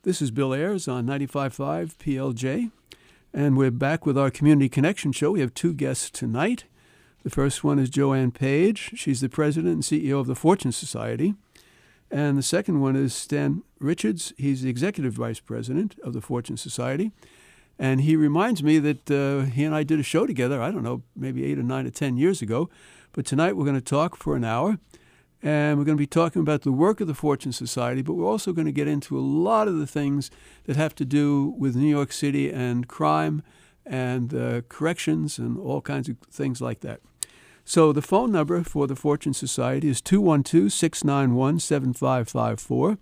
This is Bill Ayers on 95.5 PLJ, and we're back with our Community Connection show. We have two guests tonight. The first one is Joanne Page. She's the president and CEO of the Fortune Society. And the second one is Stan Richards. He's the executive vice president of the Fortune Society. And he reminds me that he and I did a show together, I don't know, maybe 8 or 9 or 10 years ago. But tonight we're going to talk for an hour. And we're going to be talking about the work of the Fortune Society, but we're also going to get into a lot of the things that have to do with New York City and crime and corrections and all kinds of things like that. So the phone number for the Fortune Society is 212-691-7554,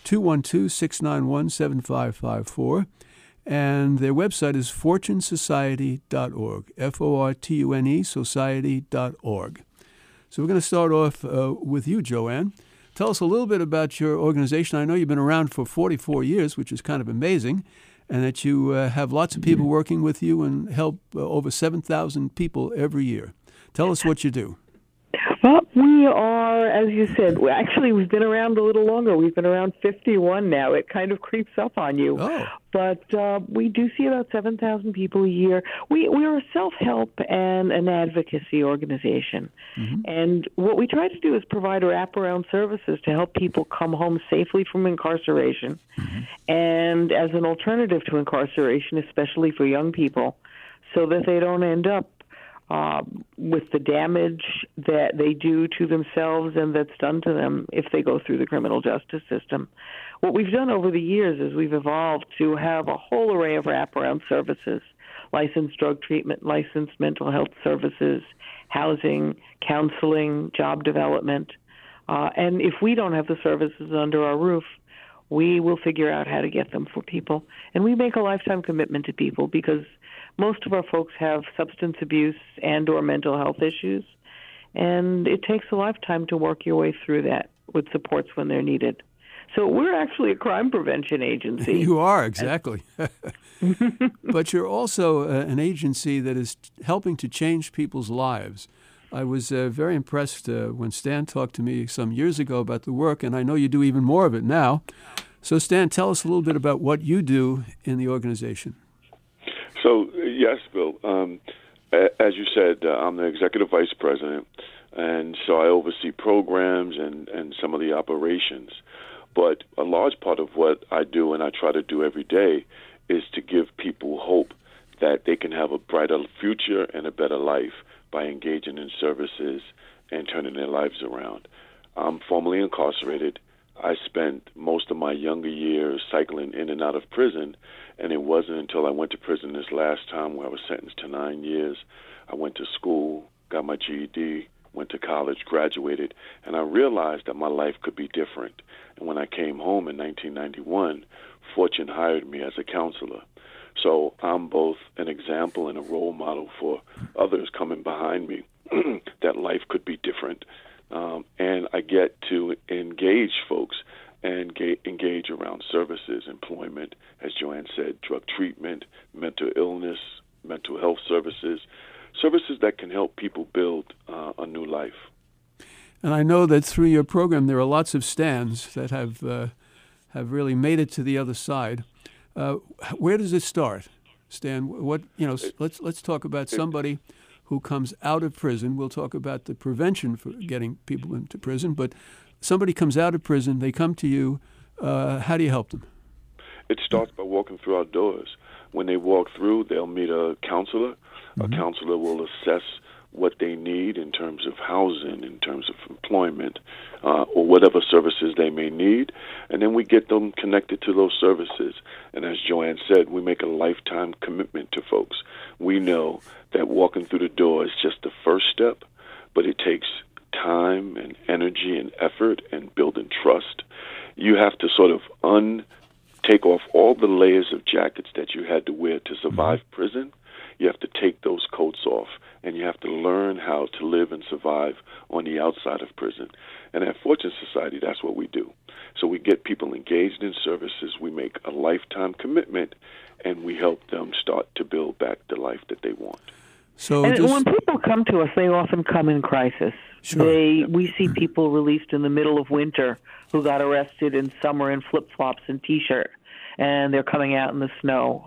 212-691-7554, and their website is fortunesociety.org, F-O-R-T-U-N-E, society.org. So we're going to start off with you, Joanne. Tell us a little bit about your organization. I know you've been around for 44 years, which is kind of amazing, and that you have lots of people working with you and help over 7,000 people every year. Tell us what you do. Well, we are, as you said, we've been around a little longer. We've been around 51 now. It kind of creeps up on you. Oh. But we do see about 7,000 people a year. We are a self-help and an advocacy organization. Mm-hmm. And what we try to do is provide wraparound services to help people come home safely from incarceration. Mm-hmm. And as an alternative to incarceration, especially for young people, so that they don't end up with the damage that they do to themselves and that's done to them if they go through the criminal justice system. What we've done over the years is we've evolved to have a whole array of wraparound services, licensed drug treatment, licensed mental health services, housing, counseling, job development. And if we don't have the services under our roof, we will figure out how to get them for people. And we make a lifetime commitment to people because most of our folks have substance abuse and or mental health issues, and it takes a lifetime to work your way through that with supports when they're needed. So we're actually a crime prevention agency. You are, exactly. But you're also an agency that is helping to change people's lives. I was very impressed when Stan talked to me some years ago about the work, and I know you do even more of it now. So Stan, tell us a little bit about what you do in the organization. So, yes, Bill. As you said, I'm the executive vice president, and so I oversee programs and some of the operations. But a large part of what I do and I try to do every day is to give people hope that they can have a brighter future and a better life by engaging in services and turning their lives around. I'm formerly incarcerated. I spent most of my younger years cycling in and out of prison, and it wasn't until I went to prison this last time where I was sentenced to 9 years. I went to school, got my GED, went to college, graduated, and I realized that my life could be different. And when I came home in 1991, Fortune hired me as a counselor. So I'm both an example and a role model for others coming behind me that life could be different. And I get to engage folks and engage around services, employment, as Joanne said, drug treatment, mental illness, mental health services that can help people build a new life. And I know that through your program there are lots of Stans that have really made it to the other side. Where does it start, Stan? Let's talk about somebody who comes out of prison. We'll talk about the prevention for getting people into prison, but somebody comes out of prison, they come to you. How do you help them? It starts by walking through our doors. When they walk through, they'll meet a counselor. Mm-hmm. A counselor will assess what they need in terms of housing, in terms of employment, or whatever services they may need. And then we get them connected to those services. And as Joanne said, we make a lifetime commitment to folks. We know that walking through the door is just the first step, but it takes time and energy and effort and building trust. You have to sort of take off all the layers of jackets that you had to wear to survive prison. You have to take those coats off, and you have to learn how to live and survive on the outside of prison. And at Fortune Society, that's what we do. So we get people engaged in services, we make a lifetime commitment, and we help them start to build back the life that they want. So when people come to us, they often come in crisis. Sure. We see people released in the middle of winter who got arrested in summer in flip-flops and T-shirt. and they're coming out in the snow.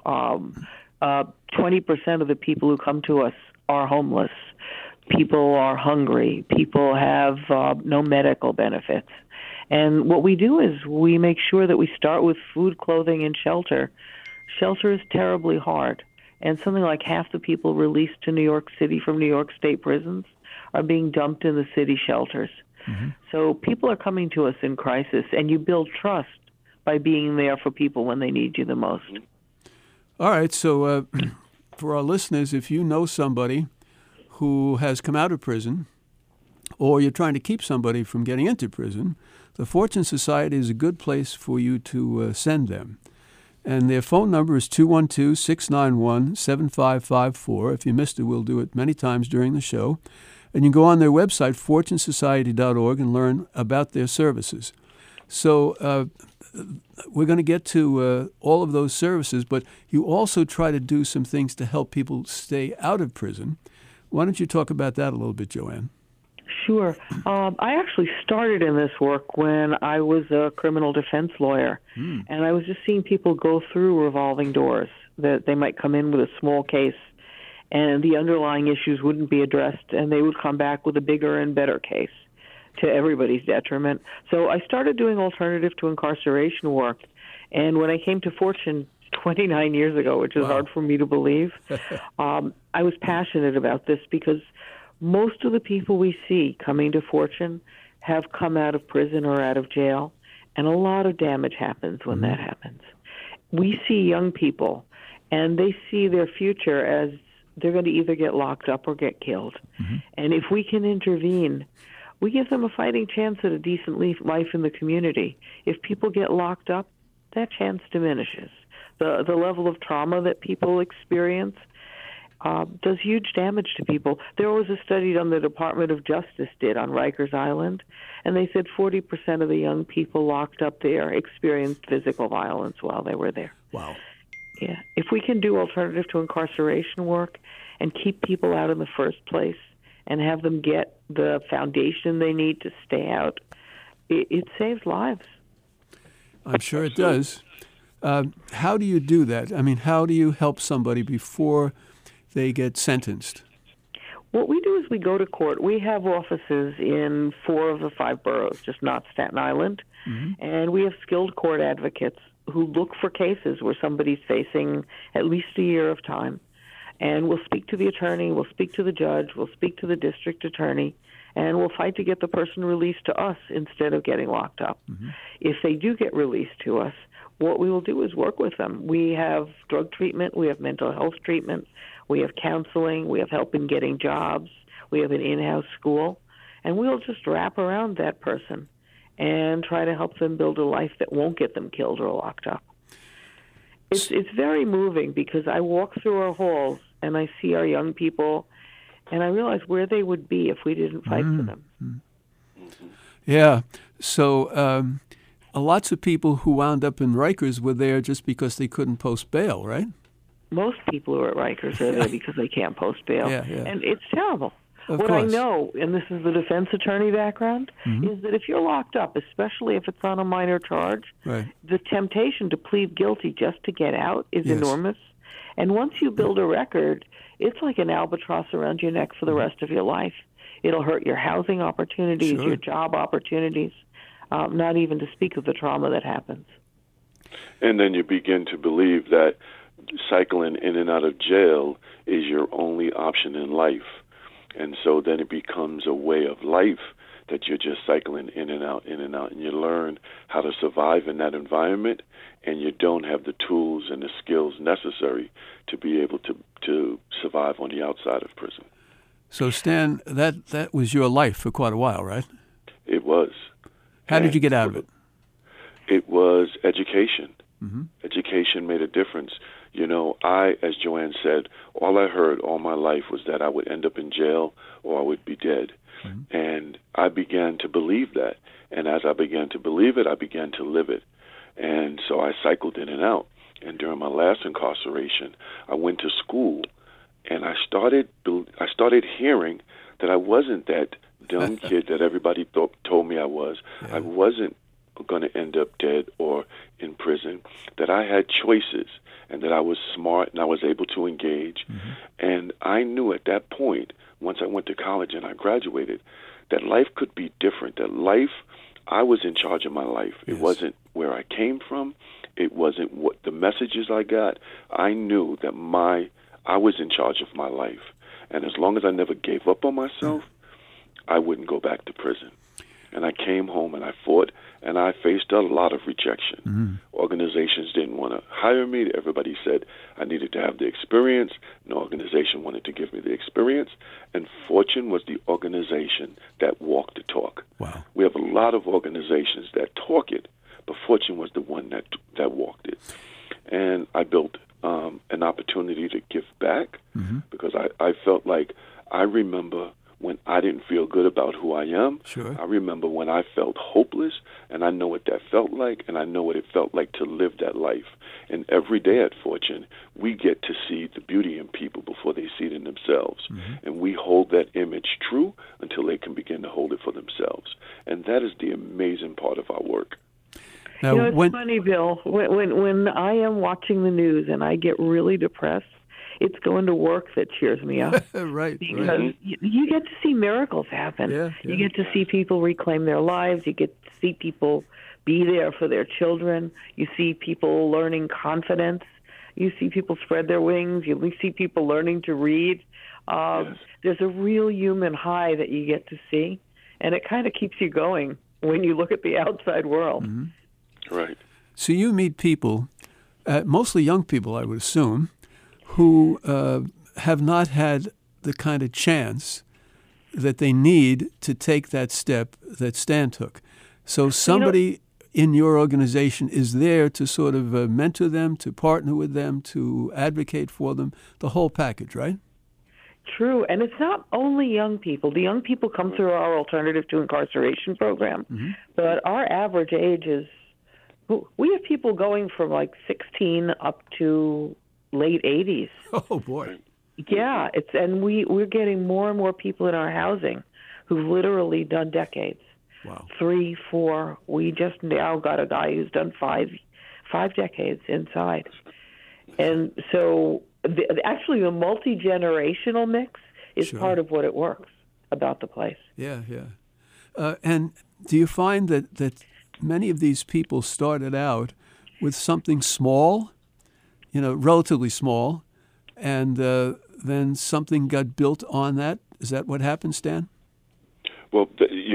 20% of the people who come to us are homeless. People are hungry. People have no medical benefits. And what we do is we make sure that we start with food, clothing, and shelter. Shelter is terribly hard. And something like half the people released to New York City from New York State prisons are being dumped in the city shelters. Mm-hmm. So people are coming to us in crisis, and you build trust by being there for people when they need you the most. All right. So for our listeners, if you know somebody who has come out of prison, or you're trying to keep somebody from getting into prison, the Fortune Society is a good place for you to send them. And their phone number is 212-691-7554. If you missed it, we'll do it many times during the show. And you can go on their website, fortunesociety.org, and learn about their services. So we're going to get to all of those services, but you also try to do some things to help people stay out of prison. Why don't you talk about that a little bit, Joanne? Sure. I actually started in this work when I was a criminal defense lawyer, and I was just seeing people go through revolving doors, that they might come in with a small case, and the underlying issues wouldn't be addressed, and they would come back with a bigger and better case to everybody's detriment. So I started doing alternative to incarceration work, and when I came to Fortune 29 years ago, which is hard for me to believe, I was passionate about this because most of the people we see coming to Fortune have come out of prison or out of jail, and a lot of damage happens when that happens. We see young people, and they see their future as they're going to either get locked up or get killed. Mm-hmm. And if we can intervene, we give them a fighting chance at a decent life in the community. If people get locked up, that chance diminishes. The level of trauma that people experience does huge damage to people. There was a study done the Department of Justice did on Rikers Island, and they said 40% of the young people locked up there experienced physical violence while they were there. Wow. Yeah. If we can do alternative to incarceration work and keep people out in the first place and have them get the foundation they need to stay out, it saves lives. I'm sure it does. How do you do that? I mean, how do you help somebody before they get sentenced? What we do is we go to court. We have offices in 4 of the 5 boroughs, just not Staten Island. Mm-hmm. And we have skilled court advocates who look for cases where somebody's facing at least a year of time. And we'll speak to the attorney, we'll speak to the judge, we'll speak to the district attorney, and we'll fight to get the person released to us instead of getting locked up. Mm-hmm. If they do get released to us, what we will do is work with them. We have drug treatment, we have mental health treatment, we have counseling, we have help in getting jobs, we have an in-house school, and we'll just wrap around that person and try to help them build a life that won't get them killed or locked up. It's very moving because I walk through our halls and I see our young people and I realize where they would be if we didn't fight for them. Yeah. So lots of people who wound up in Rikers were there just because they couldn't post bail, right? Most people who are at Rikers are there because they can't post bail. Yeah. And it's terrible. Of what course. I know, and this is the defense attorney background, is that if you're locked up, especially if it's on a minor charge, right, the temptation to plead guilty just to get out is enormous. And once you build a record, it's like an albatross around your neck for the rest of your life. It'll hurt your housing opportunities, your job opportunities, not even to speak of the trauma that happens. And then you begin to believe that cycling in and out of jail is your only option in life. And so then it becomes a way of life that you're just cycling in and out, and you learn how to survive in that environment, and you don't have the tools and the skills necessary to be able to survive on the outside of prison. So, Stan, that was your life for quite a while, right? It was. How did you get out of it? It was education. Mm-hmm. Education made a difference. You know, as Joanne said, all I heard all my life was that I would end up in jail or I would be dead. Mm-hmm. And I began to believe that. And as I began to believe it, I began to live it. And so I cycled in and out. And during my last incarceration, I went to school, and I started hearing that I wasn't that dumb kid that everybody told me I was. Yeah. I wasn't going to end up dead or in prison, that I had choices and that I was smart and I was able to engage. And I knew at that point, once I went to college and I graduated, that life could be different, that life, I was in charge of my life. It wasn't where I came from. It wasn't what the messages I got. I knew that I was in charge of my life. And as long as I never gave up on myself, I wouldn't go back to prison. And I came home and I fought, and I faced a lot of rejection. Organizations didn't want to hire me. Everybody said I needed to have the experience. No organization wanted to give me the experience. And Fortune was the organization that walked the talk. Wow. We have a lot of organizations that talk it, but Fortune was the one that walked it. And I built an opportunity to give back because I felt like I remember when I didn't feel good about who I am. Sure. I remember when I felt hopeless, and I know what that felt like, and I know what it felt like to live that life. And every day at Fortune, we get to see the beauty in people before they see it in themselves. And we hold that image true until they can begin to hold it for themselves. And that is the amazing part of our work. Now, it's funny, Bill. When I am watching the news and I get really depressed, it's going to work that cheers me up. Right. Because you get to see miracles happen. You get to see people reclaim their lives. You get to see people be there for their children. You see people learning confidence. You see people spread their wings. You see people learning to read. There's a real human high that you get to see, and it kind of keeps you going when you look at the outside world. Right. So you meet people, mostly young people, I would assume, who have not had the kind of chance that they need to take that step that Stan took. So somebody in your organization is there to sort of mentor them, to partner with them, to advocate for them, the whole package, right? True, and it's not only young people. The young people come through our Alternative to Incarceration program, but our average age is, we have people going from like 16 up to late 80s. Oh, boy. Yeah, and we're getting more and more people in our housing who've literally done decades. Wow. 3, 4. We just now got a guy who's done five decades inside. And so actually the multi-generational mix is part of what it works about the place. Yeah. And do you find that many of these people started out with something small, relatively small, and then something got built on that? Is that what happened, Stan? Well,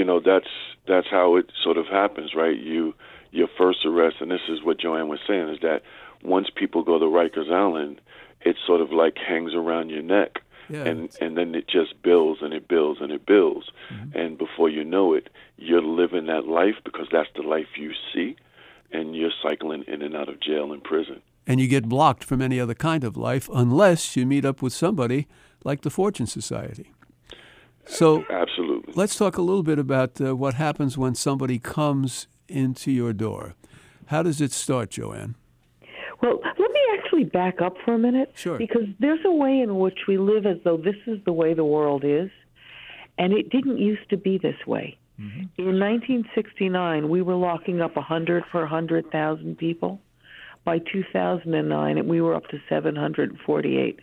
that's how it sort of happens, right? Your first arrest, and this is what Joanne was saying, is that once people go to Rikers Island, it sort of like hangs around your neck. Yeah, and then it just builds and it builds and it builds. And before you know it, you're living that life because that's the life you see, and you're cycling in and out of jail and prison. And you get blocked from any other kind of life unless you meet up with somebody like the Fortune Society. So absolutely. Let's talk a little bit about what happens when somebody comes into your door. How does it start, Joanne? Well, let me actually back up for a minute. Sure. Because there's a way in which we live as though this is the way the world is, and it didn't used to be this way. In 1969, we were locking up 100 per 100,000 people. By 2009, we were up to 748.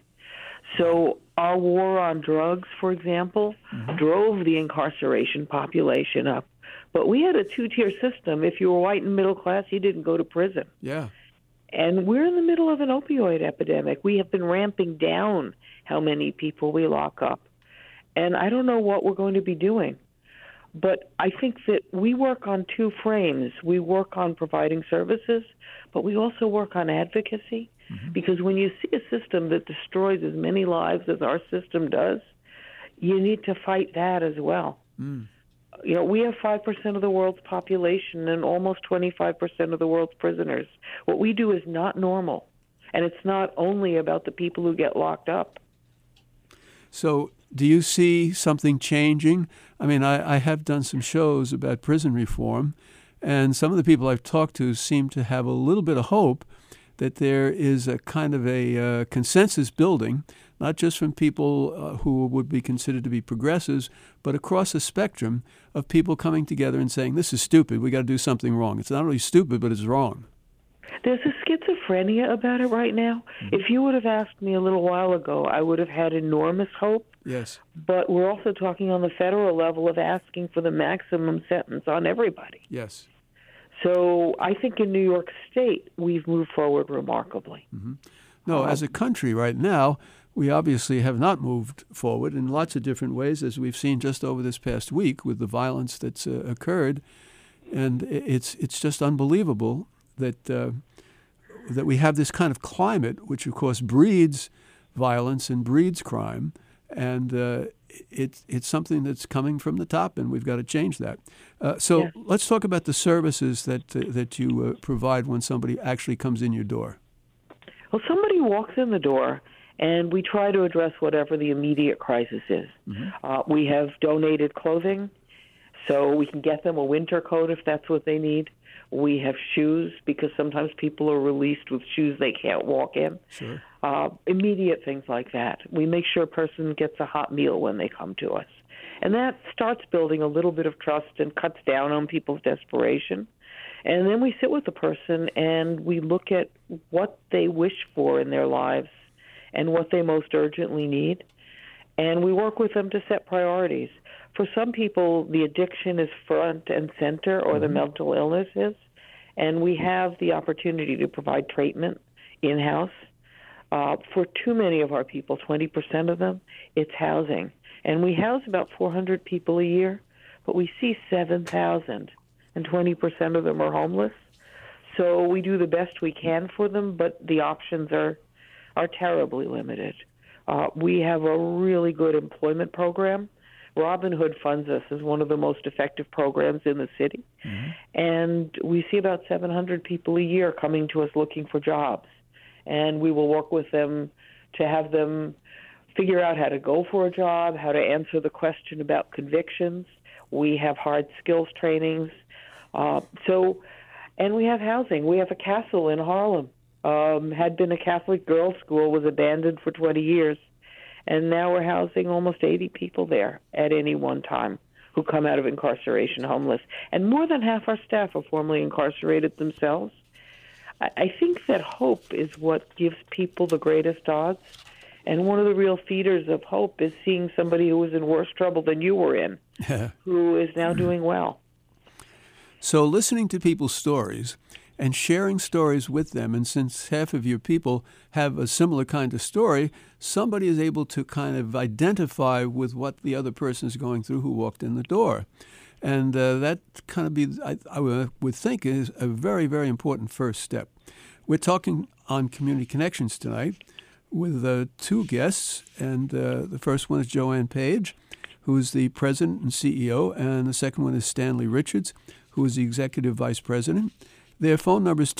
So our war on drugs, for example, drove the incarceration population up. But we had a two-tier system. If you were white and middle class, you didn't go to prison. Yeah. And we're in the middle of an opioid epidemic. We have been ramping down how many people we lock up. And I don't know what we're going to be doing. But I think that we work on two frames. We work on providing services, but we also work on advocacy. Because when you see a system that destroys as many lives as our system does, you need to fight that as well. We have 5% of the world's population and almost 25% of the world's prisoners. What we do is not normal, and it's not only about the people who get locked up. So do you see something changing? I mean, I have done some shows about prison reform, and some of the people I've talked to seem to have a little bit of hope that there is a kind of a consensus building not just from people who would be considered to be progressives, but across a spectrum of people coming together and saying, this is stupid, we got to do something wrong. It's not only stupid, but it's wrong. There's a schizophrenia about it right now. Mm-hmm. If you would have asked me a little while ago, I would have had enormous hope. Yes. But we're also talking on the federal level of asking for the maximum sentence on everybody. Yes. So I think in New York State, we've moved forward remarkably. Mm-hmm. No, as a country right now, we obviously have not moved forward in lots of different ways, as we've seen just over this past week with the violence that's occurred. And it's just unbelievable that that we have this kind of climate, which, of course, breeds violence and breeds crime. And it's something that's coming from the top, and we've got to change that. So let's talk about the services that you provide when somebody actually comes in your door. Well, somebody walks in the door, and we try to address whatever the immediate crisis is. Mm-hmm. We have donated clothing, so we can get them a winter coat if that's what they need. We have shoes, because sometimes people are released with shoes they can't walk in. Sure. Immediate things like that. We make sure a person gets a hot meal when they come to us. And that starts building a little bit of trust and cuts down on people's desperation. And then we sit with the person and we look at what they wish for in their lives and what they most urgently need. And we work with them to set priorities. For some people, the addiction is front and center, or the mental illness is. And we have the opportunity to provide treatment in-house. For too many of our people, 20% of them, it's housing. And we house about 400 people a year, but we see 7,000, and 20% of them are homeless. So we do the best we can for them, but the options are terribly limited. We have a really good employment program. Robin Hood funds us as one of the most effective programs in the city. Mm-hmm. And we see about 700 people a year coming to us looking for jobs. And we will work with them to have them figure out how to go for a job, how to answer the question about convictions. We have hard skills trainings. And we have housing. We have a castle in Harlem. Had been a Catholic girls' school, was abandoned for 20 years. And now we're housing almost 80 people there at any one time who come out of incarceration homeless. And more than half our staff are formerly incarcerated themselves. I think that hope is what gives people the greatest odds. And one of the real feeders of hope is seeing somebody who was in worse trouble than you were in, who is now doing well. So listening to people's stories and sharing stories with them, and since half of your people have a similar kind of story, somebody is able to kind of identify with what the other person is going through who walked in the door. And that kind of I would think is a very, very important first step. We're talking on Community Connections tonight with two guests, and the first one is Joanne Page, who is the president and CEO, and the second one is Stanley Richards, who is the executive vice president. Their phone number is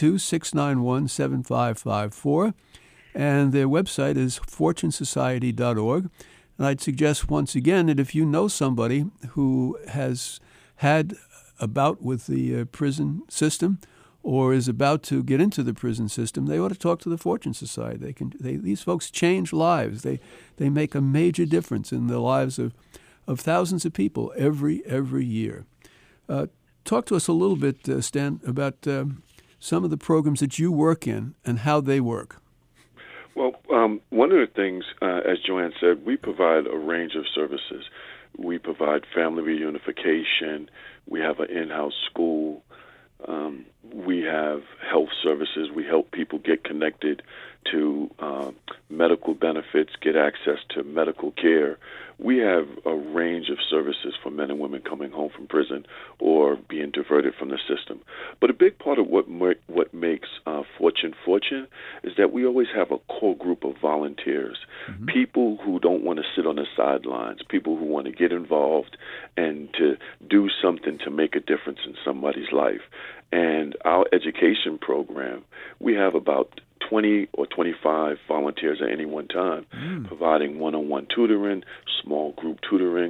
212-691-7554, and their website is fortunesociety.org. And I'd suggest once again that if you know somebody who has had a bout with the prison system or is about to get into the prison system, they ought to talk to the Fortune Society. These folks change lives. They make a major difference in the lives of thousands of people every year. Talk to us a little bit, Stan, about some of the programs that you work in and how they work. Well, one of the things, as Joanne said, we provide a range of services. We provide family reunification. We have an in-house school. We have health services. We help people get connected to medical benefits, get access to medical care. We have a range of services for men and women coming home from prison or being diverted from the system. But a big part of what makes Fortune is that we always have a core group of volunteers, people who don't want to sit on the sidelines, people who want to get involved and to do something to make a difference in somebody's life. And our education program, we have about 20 or 25 volunteers at any one time, providing one-on-one tutoring, small group tutoring,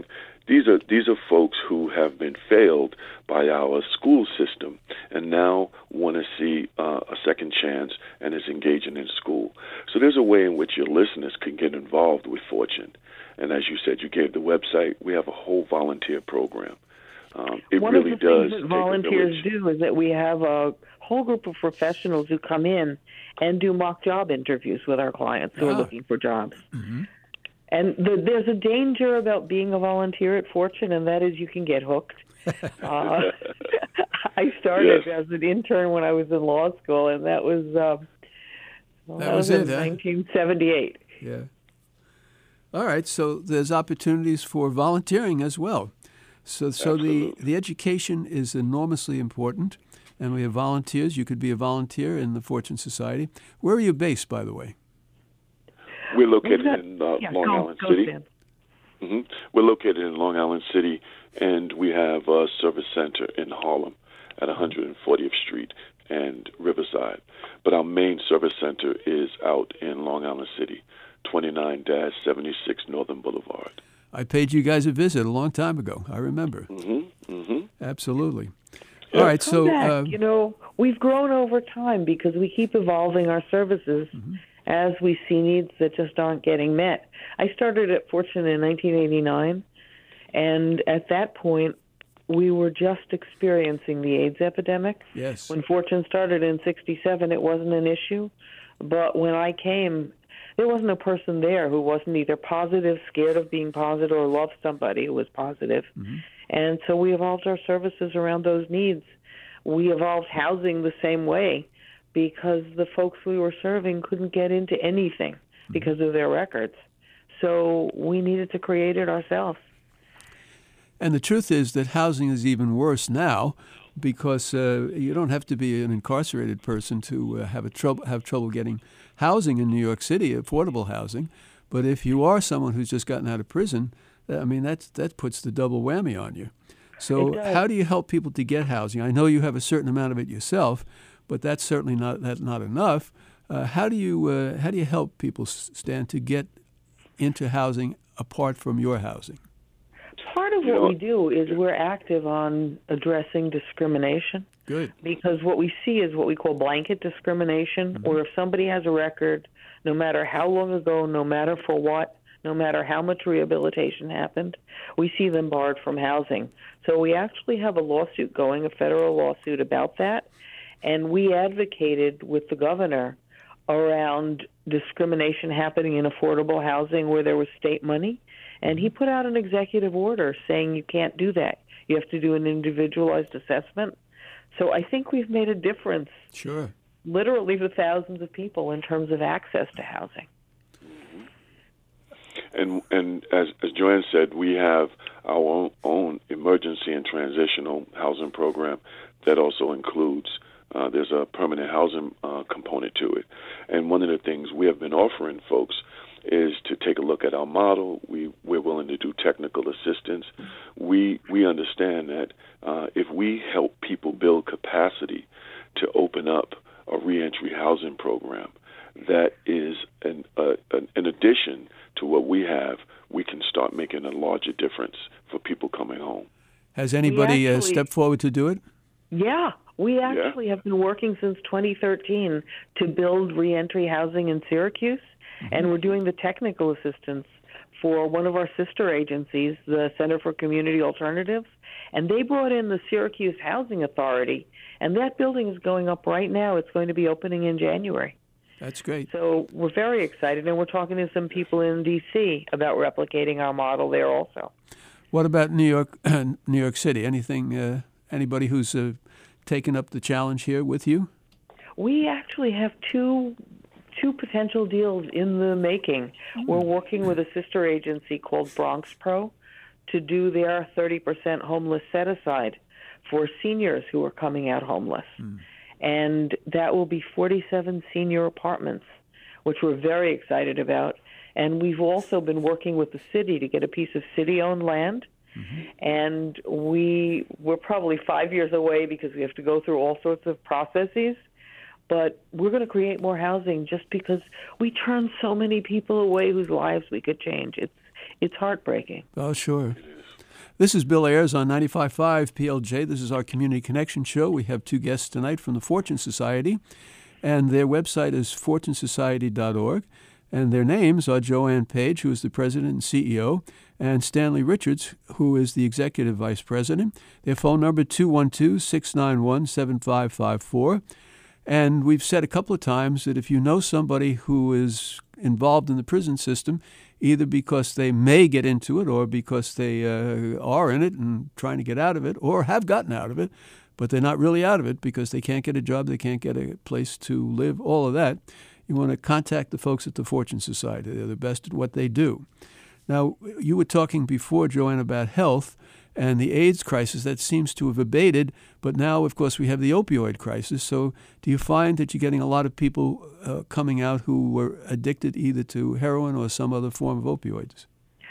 these are folks who have been failed by our school system and now want to see a second chance and is engaging in school. So there's a way in which your listeners can get involved with Fortune. And as you said, you gave the website. We have a whole volunteer program. It One really of the does things that volunteers do is that we have a whole group of professionals who come in and do mock job interviews with our clients who are looking for jobs. Mm-hmm. And there's a danger about being a volunteer at Fortune, and that is you can get hooked. I started as an intern when I was in law school, and that was in 1978. Yeah. All right, so there's opportunities for volunteering as well. So the education is enormously important, and we have volunteers. You could be a volunteer in the Fortune Society. Where are you based, by the way? We're located in Long Island City. Mm-hmm. We're located in Long Island City, and we have a service center in Harlem at 140th Street and Riverside. But our main service center is out in Long Island City, 29-76 Northern Boulevard. I paid you guys a visit a long time ago. I remember. Mm-hmm. Mm-hmm. Absolutely. Yeah. All right, so we've grown over time because we keep evolving our services as we see needs that just aren't getting met. I started at Fortune in 1989, and at that point, we were just experiencing the AIDS epidemic. Yes. When Fortune started in '67, it wasn't an issue, but when I came, there wasn't a person there who wasn't either positive, scared of being positive, or loved somebody who was positive. Mm-hmm. And so we evolved our services around those needs. We evolved housing the same way because the folks we were serving couldn't get into anything because of their records. So we needed to create it ourselves. And the truth is that housing is even worse now because you don't have to be an incarcerated person to have trouble getting housing in New York City, affordable housing. But if you are someone who's just gotten out of prison, I mean, that puts the double whammy on you. So how do you help people to get housing? I know you have a certain amount of it yourself, but that's certainly not enough. How do you help people stand to get into housing apart from your housing? Part of what we do is we're active on addressing discrimination. Good. Because what we see is what we call blanket discrimination, where if somebody has a record, no matter how long ago, no matter for what, no matter how much rehabilitation happened, we see them barred from housing. So we actually have a lawsuit going, a federal lawsuit about that, and we advocated with the governor around discrimination happening in affordable housing where there was state money, and he put out an executive order saying you can't do that. You have to do an individualized assessment. So I think we've made a difference, literally for thousands of people in terms of access to housing. And as Joanne said, we have our own emergency and transitional housing program that also includes, there's a permanent housing component to it. And one of the things we have been offering folks is to take a look at our model. We're willing to do technical assistance. We understand that if we help people build capacity to open up a reentry housing program, that is an addition to what we have, we can start making a larger difference for people coming home. Has anybody stepped forward to do it? Yeah. We actually have been working since 2013 to build reentry housing in Syracuse, and we're doing the technical assistance for one of our sister agencies, the Center for Community Alternatives, and they brought in the Syracuse Housing Authority, and that building is going up right now. It's going to be opening in January. That's great. So we're very excited, and we're talking to some people in D.C. about replicating our model there also. What about New York City? Anybody who's taken up the challenge here with you? We actually have two potential deals in the making. We're working with a sister agency called Bronx Pro to do their 30% homeless set-aside for seniors who are coming out homeless. And that will be 47 senior apartments, which we're very excited about. And we've also been working with the city to get a piece of city-owned land. And we're probably 5 years away because we have to go through all sorts of processes. But we're going to create more housing just because we turn so many people away whose lives we could change. It's heartbreaking. Oh, sure. This is Bill Ayers on 95.5 PLJ. This is our Community Connection show. We have two guests tonight from the Fortune Society, and their website is fortunesociety.org. And their names are Joanne Page, who is the president and CEO, and Stanley Richards, who is the executive vice president. Their phone number, 212-691-7554. And we've said a couple of times that if you know somebody who is involved in the prison system, either because they may get into it or because they are in it and trying to get out of it or have gotten out of it, but they're not really out of it because they can't get a job, they can't get a place to live, all of that, you want to contact the folks at the Fortune Society. They're the best at what they do. Now, you were talking before, Joanne, about health and the AIDS crisis. That seems to have abated, but now, of course, we have the opioid crisis. So do you find that you're getting a lot of people coming out who were addicted either to heroin or some other form of opioids?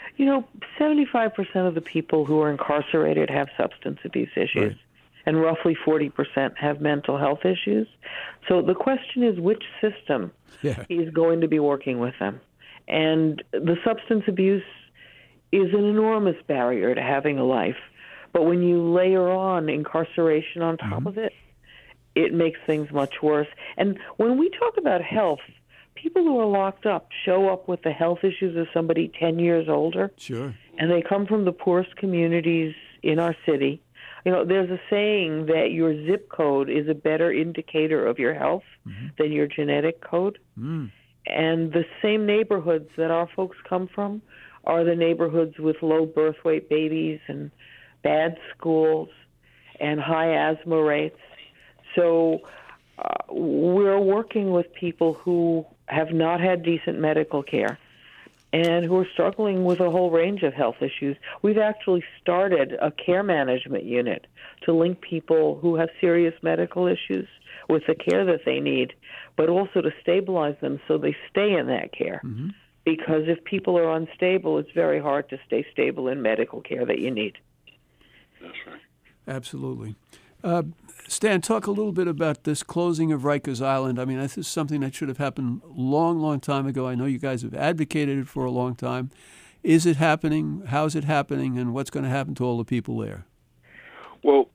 75% of the people who are incarcerated have substance abuse issues. Right. And roughly 40% have mental health issues. So the question is which system is going to be working with them. And the substance abuse is an enormous barrier to having a life. But when you layer on incarceration on top of it, it makes things much worse. And when we talk about health, people who are locked up show up with the health issues of somebody 10 years older. Sure. And they come from the poorest communities in our city. There's a saying that your zip code is a better indicator of your health than your genetic code. And the same neighborhoods that our folks come from are the neighborhoods with low birth weight babies and bad schools and high asthma rates. So we're working with people who have not had decent medical care and who are struggling with a whole range of health issues. We've actually started a care management unit to link people who have serious medical issues with the care that they need, but also to stabilize them so they stay in that care. Because if people are unstable, it's very hard to stay stable in medical care that you need. That's right. Absolutely. Stan, talk a little bit about this closing of Rikers Island. I mean, this is something that should have happened a long, long time ago. I know you guys have advocated it for a long time. Is it happening? How's it happening? And what's going to happen to all the people there? Well,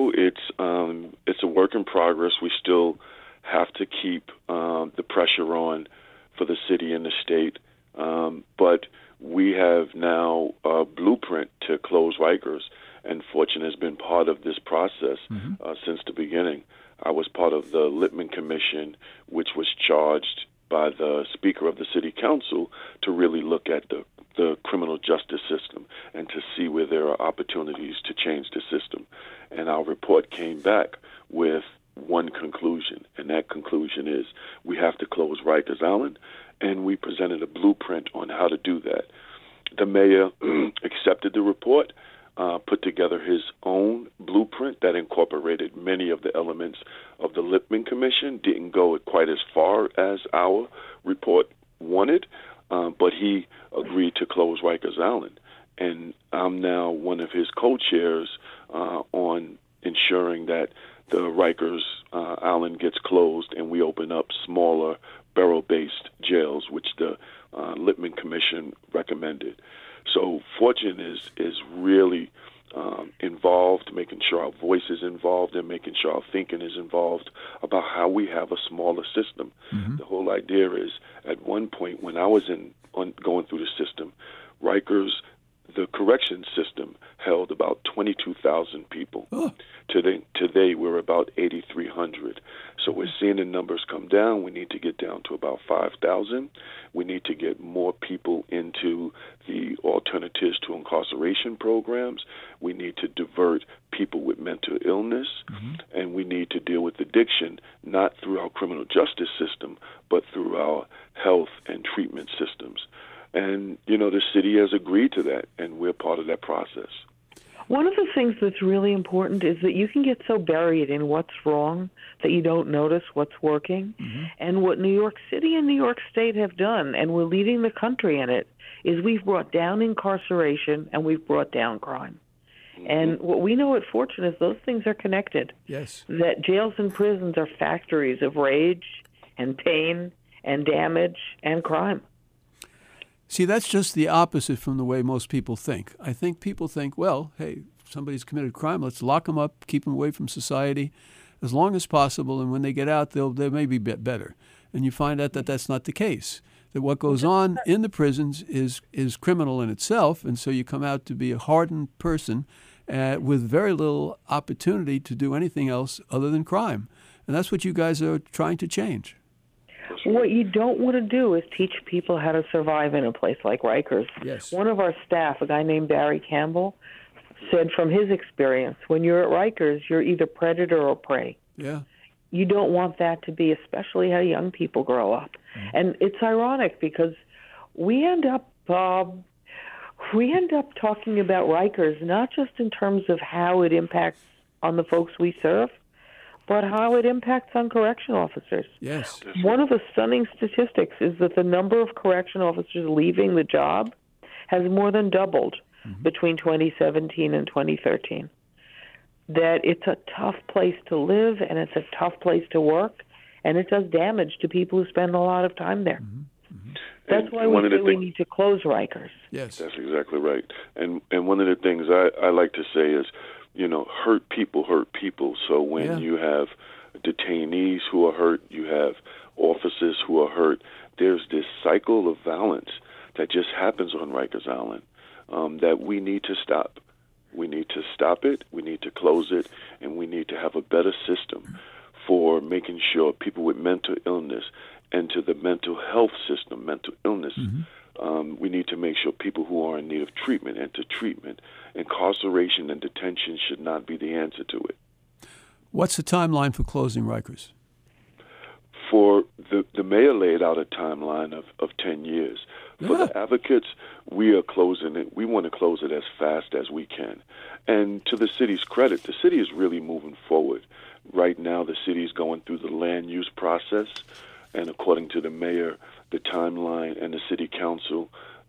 it's a work in progress. We still have to keep the pressure on for the city and the state. But we have now a blueprint to close Rikers. And Fortune has been part of this process since the beginning. I was part of the Lippman Commission, which was charged by the Speaker of the City Council to really look at the criminal justice system and to see where there are opportunities to change the system. And our report came back with one conclusion, and that conclusion is we have to close Rikers Island, and we presented a blueprint on how to do that. The mayor accepted the report, put together his own blueprint that incorporated many of the elements of the Lippman Commission, didn't go quite as far as our report wanted, but he agreed to close Rikers Island. And I'm now one of his co-chairs on ensuring that the Rikers Island gets closed and we open up smaller borough-based jails, which the Lippman Commission recommended. So Fortune is really involved, making sure our voice is involved and making sure our thinking is involved about how we have a smaller system. The whole idea is, at one point when I was going through the system, Rikers, the correction system, held about 22,000 people. Today we're about 8,300. So we're seeing the numbers come down. We need to get down to about 5,000. We need to get more people into the alternatives to incarceration programs. We need to divert people with mental illness, and we need to deal with addiction, not through our criminal justice system, but through our health and treatment systems. And, the city has agreed to that, and we're part of that process. One of the things that's really important is that you can get so buried in what's wrong that you don't notice what's working. And what New York City and New York State have done, and we're leading the country in it, is we've brought down incarceration and we've brought down crime. And what we know at Fortune is those things are connected. Yes. That jails and prisons are factories of rage and pain and damage and crime. See, that's just the opposite from the way most people think. I think people think, well, hey, somebody's committed a crime, let's lock them up, keep them away from society as long as possible, and when they get out, they may be better. And you find out that that's not the case, that what goes on in the prisons is criminal in itself, and so you come out to be a hardened person with very little opportunity to do anything else other than crime. And that's what you guys are trying to change. What you don't want to do is teach people how to survive in a place like Rikers. Yes. One of our staff, a guy named Barry Campbell, said from his experience, when you're at Rikers, you're either predator or prey. Yeah. You don't want that to be, especially how young people grow up. Mm-hmm. And it's ironic because we end up talking about Rikers not just in terms of how it impacts on the folks we serve, but how it impacts on correction officers. Yes. One of the stunning statistics is that the number of correction officers leaving the job has more than doubled between 2017 and 2013. That it's a tough place to live and it's a tough place to work, and it does damage to people who spend a lot of time there. That's why we say we need to close Rikers. Yes. That's exactly right. And one of the things I like to say is, hurt people hurt people. So when you have detainees who are hurt, you have officers who are hurt, there's this cycle of violence that just happens on Rikers Island that we need to stop. We need to stop it, we need to close it, and we need to have a better system for making sure people with mental illness enter the mental health system, mental illness. We need to make sure people who are in need of treatment enter treatment. Incarceration and detention should not be the answer to it. What's the timeline for closing Rikers? For the mayor laid out a timeline of 10 years. For the advocates, we are closing it. We want to close it as fast as we can. And to the city's credit, the city is really moving forward. Right now, the city is going through the land use process. And according to the mayor, the timeline and the city council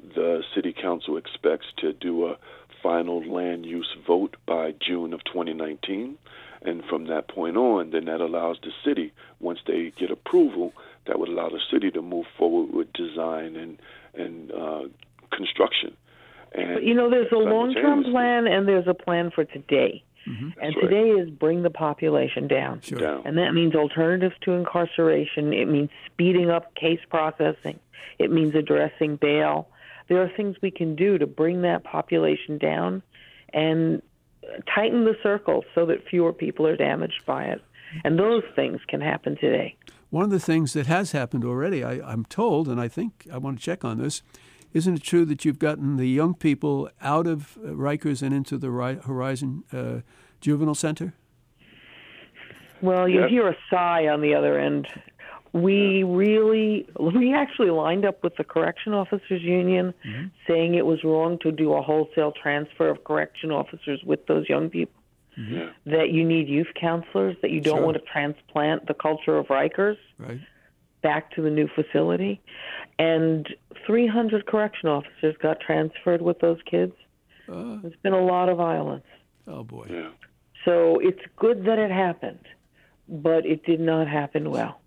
expects to do a final land use vote by June of 2019. And from that point on, then that allows the city, once they get approval, that would allow the city to move forward with design and construction. But there's a long-term plan and there's a plan for today. And today is bring the population down. Sure. And that means alternatives to incarceration. It means speeding up case processing. It means addressing bail. There are things we can do to bring that population down and tighten the circle so that fewer people are damaged by it. And those things can happen today. One of the things that has happened already, I'm told, and I think I want to check on this, isn't it true that you've gotten the young people out of Rikers and into the Horizon Juvenile Center? Well, you hear a sigh on the other end. We actually lined up with the Correction Officers Union saying it was wrong to do a wholesale transfer of correction officers with those young people, that you need youth counselors, that you don't want to transplant the culture of Rikers back to the new facility. And 300 correction officers got transferred with those kids. There's been a lot of violence. Oh, boy. Yeah. So it's good that it happened, but it did not happen well.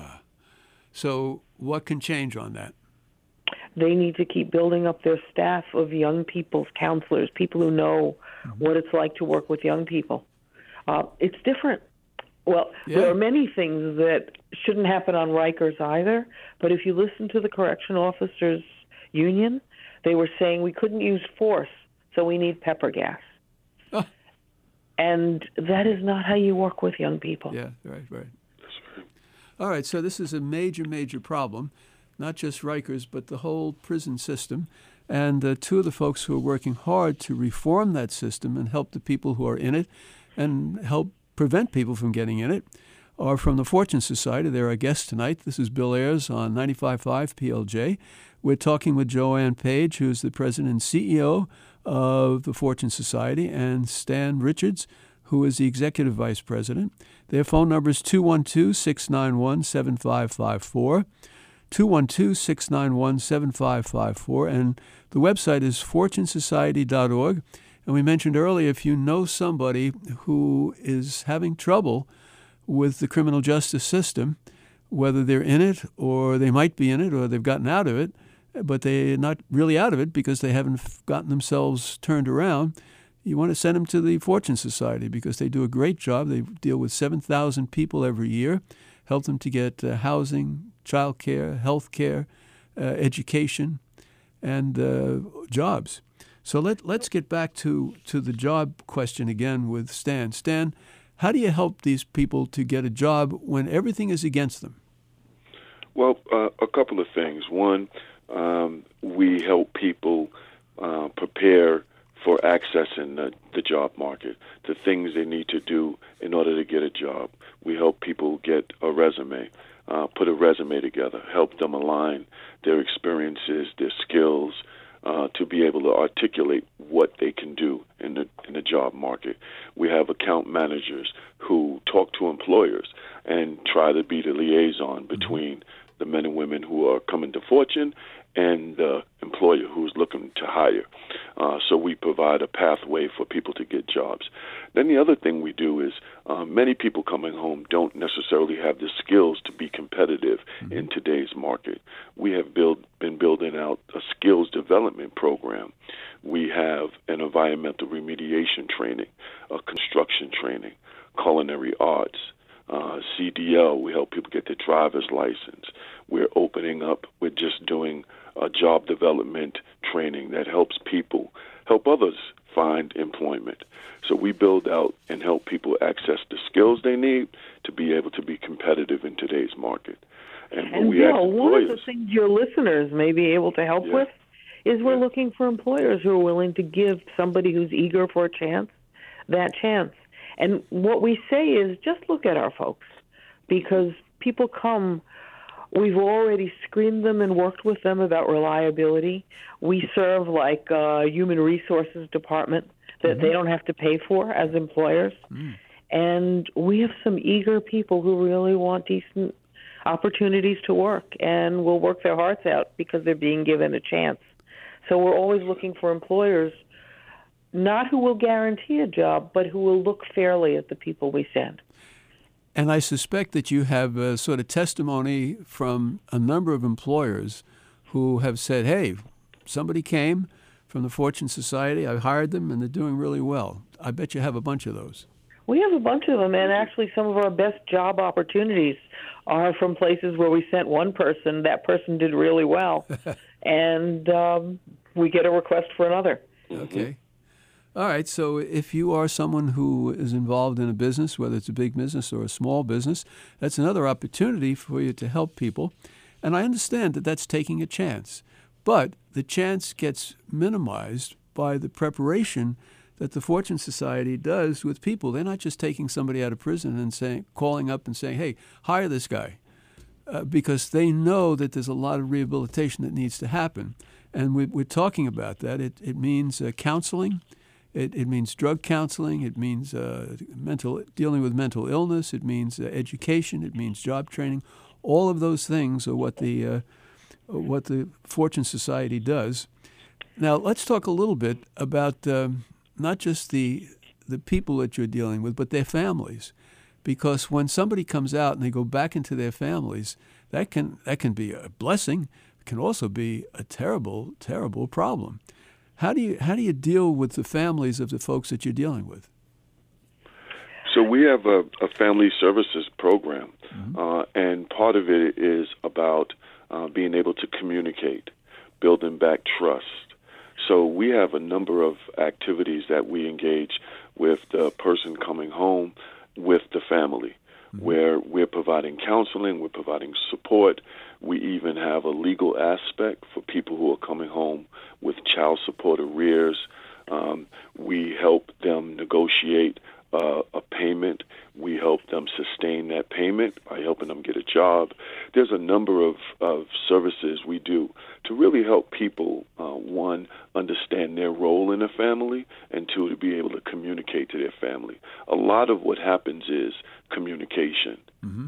So what can change on that? They need to keep building up their staff of young people's counselors, people who know what it's like to work with young people. It's different. Well, there are many things that shouldn't happen on Rikers either, but if you listen to the Correction Officers Union, they were saying we couldn't use force, so we need pepper gas. And that is not how you work with young people. Yeah, right. All right, so this is a major, major problem, not just Rikers, but the whole prison system. And two of the folks who are working hard to reform that system and help the people who are in it and help prevent people from getting in it are from the Fortune Society. They're our guests tonight. This is Bill Ayers on 95.5 PLJ. We're talking with Joanne Page, who's the president and CEO of the Fortune Society, and Stan Richards, who is the executive vice president. Their phone number is 212-691-7554, 212-691-7554, and the website is fortunesociety.org. And we mentioned earlier, if you know somebody who is having trouble with the criminal justice system, whether they're in it or they might be in it or they've gotten out of it, but they're not really out of it because they haven't gotten themselves turned around. You want to send them to the Fortune Society because they do a great job. They deal with 7,000 people every year, help them to get housing, child care, health care, education, and jobs. So let's get back to the job question again with Stan. Stan, how do you help these people to get a job when everything is against them? Well, a couple of things. One, we help people prepare for accessing the job market, the things they need to do in order to get a job. We help people get a resume, put a resume together, help them align their experiences, their skills, to be able to articulate what they can do in the job market. We have account managers who talk to employers and try to be the liaison between the men and women who are coming to Fortune and the employer who's looking to hire. So we provide a pathway for people to get jobs. Then the other thing we do is many people coming home don't necessarily have the skills to be competitive in today's market. We have been building out a skills development program. We have an environmental remediation training, a construction training, culinary arts, CDL. We help people get their driver's license. We're opening up. We're just doing a job development training that helps others find employment. So we build out and help people access the skills they need to be able to be competitive in today's market. And Bill, one of the things your listeners may be able to help with is we're looking for employers who are willing to give somebody who's eager for a chance that chance. And what we say is just look at our folks, because people come, we've already screened them and worked with them about reliability. We serve like a human resources department that they don't have to pay for as employers. And we have some eager people who really want decent opportunities to work and will work their hearts out because they're being given a chance. So we're always looking for employers, not who will guarantee a job, but who will look fairly at the people we send. And I suspect that you have a sort of testimony from a number of employers who have said, hey, somebody came from the Fortune Society, I hired them, and they're doing really well. I bet you have a bunch of those. We have a bunch of them, and actually some of our best job opportunities are from places where we sent one person, that person did really well, and we get a request for another. Okay. All right, so if you are someone who is involved in a business, whether it's a big business or a small business, that's another opportunity for you to help people. And I understand that that's taking a chance. But the chance gets minimized by the preparation that the Fortune Society does with people. They're not just taking somebody out of prison and calling up and saying, hey, hire this guy, because they know that there's a lot of rehabilitation that needs to happen. And we're talking about that. It means counseling. It means drug counseling. It means dealing with mental illness. It means education. It means job training. All of those things are what the Fortune Society does. Now, let's talk a little bit about not just the people that you're dealing with, but their families. Because when somebody comes out and they go back into their families, that can be a blessing. It can also be a terrible, terrible problem. How do you deal with the families of the folks that you're dealing with? So we have a family services program, and part of it is about being able to communicate, building back trust. So we have a number of activities that we engage with the person coming home with the family, where we're providing counseling, we're providing support. We even have a legal aspect for people who are coming home with child support arrears. We help them negotiate a payment. We help them sustain that payment by helping them get a job. There's a number of services we do to really help people, one, understand their role in a family, and two, to be able to communicate to their family. A lot of what happens is communication.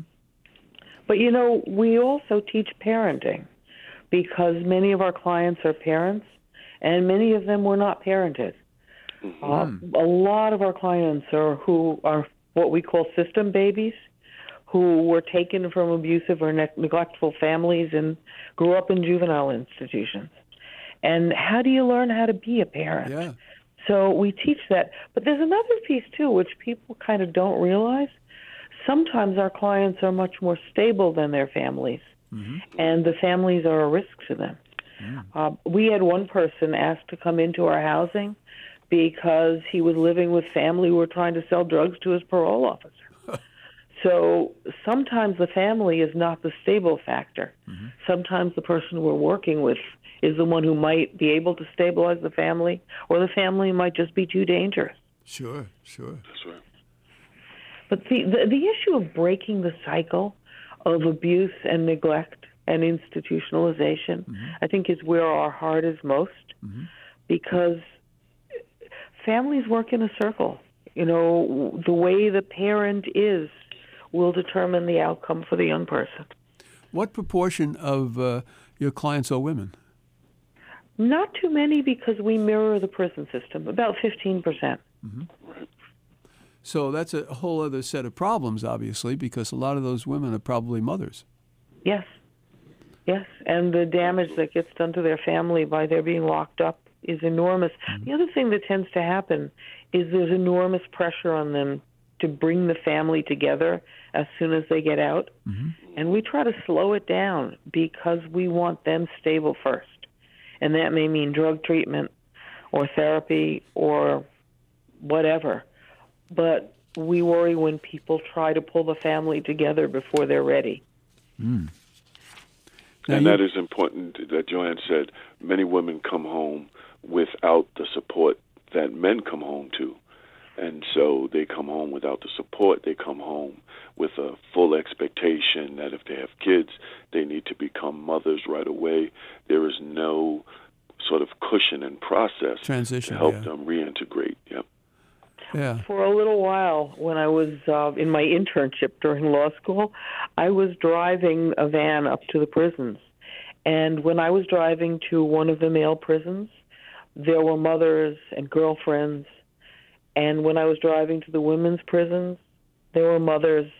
But, we also teach parenting, because many of our clients are parents, and many of them were not parented. A lot of our clients are who are what we call system babies, who were taken from abusive or neglectful families and grew up in juvenile institutions. And how do you learn how to be a parent? Yeah. So we teach that. But there's another piece, too, which people kind of don't realize. Sometimes our clients are much more stable than their families, and the families are a risk to them. We had one person asked to come into our housing because he was living with family who were trying to sell drugs to his parole officer. So sometimes the family is not the stable factor. Sometimes the person we're working with is the one who might be able to stabilize the family, or the family might just be too dangerous. Sure. That's right. But the issue of breaking the cycle of abuse and neglect and institutionalization, I think, is where our heart is most, because families work in a circle. You know, the way the parent is will determine the outcome for the young person. What proportion of your clients are women? Not too many, because we mirror the prison system, about 15%. Right. So that's a whole other set of problems, obviously, because a lot of those women are probably mothers. Yes, and the damage that gets done to their family by their being locked up is enormous. The other thing that tends to happen is there's enormous pressure on them to bring the family together as soon as they get out. And we try to slow it down because we want them stable first. And that may mean drug treatment or therapy or whatever. But we worry when people try to pull the family together before they're ready. And that is important that Joanne said. Many women come home without the support that men come home to. And so they come home without the support. They come home with a full expectation that if they have kids, they need to become mothers right away. There is no sort of cushion and process Transition, to help them reintegrate. Yep. Yeah. For a little while, when I was in my internship during law school, I was driving a van up to the prisons. And when I was driving to one of the male prisons, there were mothers and girlfriends. And when I was driving to the women's prisons, there were mothers